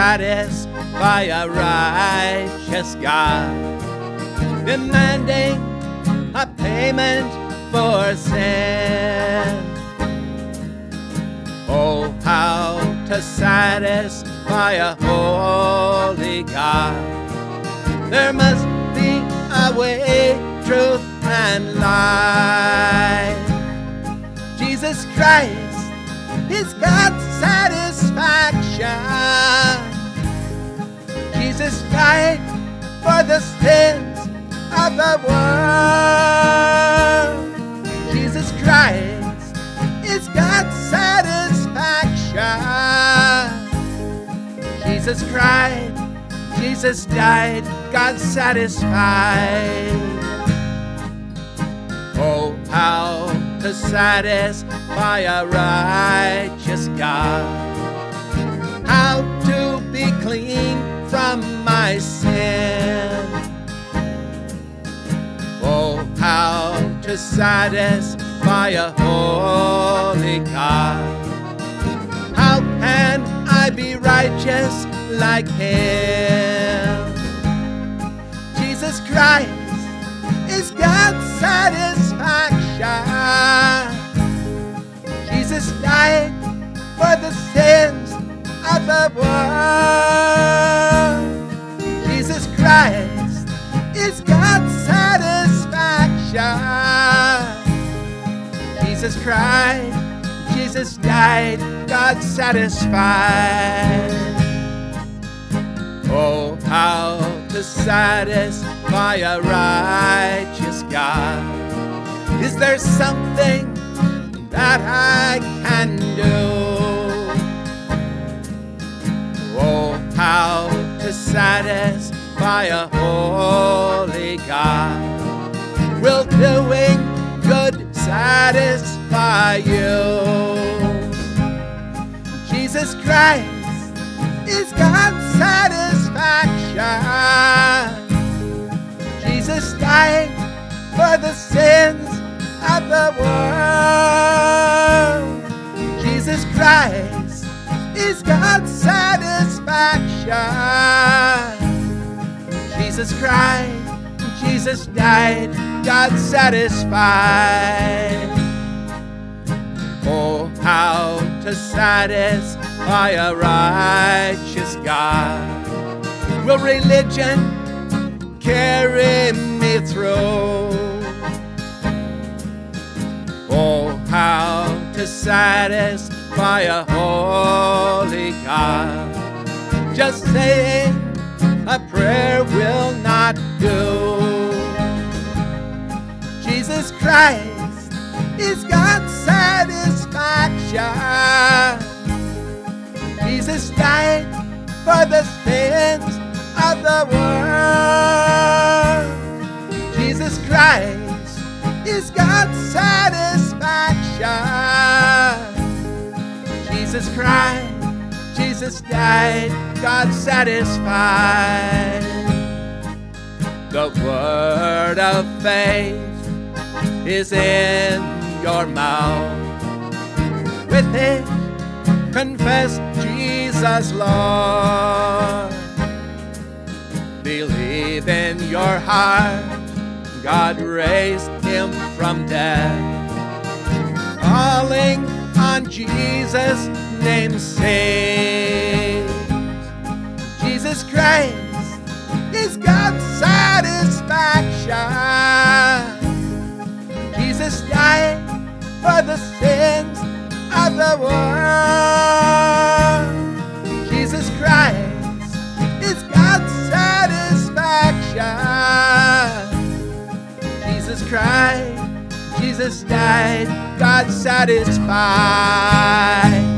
satisfy a righteous God, demanding a payment for sin. Oh, how to satisfy a holy God. There must be a way, truth, and life. Jesus Christ is God's satisfaction. Jesus died for the sins of the world. Jesus Christ is God's satisfaction. Jesus cried, Jesus died, God satisfied. Oh, how to satisfy a righteous God. How to be clean from my sin. Oh, how to satisfy a holy God. How can I be righteous like Him? Jesus Christ is God's satisfaction. Jesus died for the sins of the world. Jesus Christ is God's satisfaction. Jesus cried, Jesus died, God satisfied. Oh, how to satisfy a righteous God. Is there something that I can do? Oh, how to satisfy a holy God. Will doing good satisfy you? Jesus Christ is God's satisfaction. Jesus died for the sins of the world. Jesus Christ is God's satisfaction. Jesus cried, Jesus died, God satisfied. Oh, how to satisfy a righteous God. Will religion carry me through? Oh, how to satisfy a holy God. Just saying a prayer will not do. Jesus Christ is God's satisfaction. Jesus died for the sins of the world. Jesus Christ is God's satisfaction. Jesus cried, Jesus died, God satisfied. The word of faith is in your mouth. With it, confess Jesus Lord. Believe in your heart, God raised Him from death. Calling on Jesus' name saves. Jesus Christ is God's satisfaction. Jesus died for the sins of the world. Jesus Christ is God's satisfaction. Jesus cried, Jesus died, God satisfied.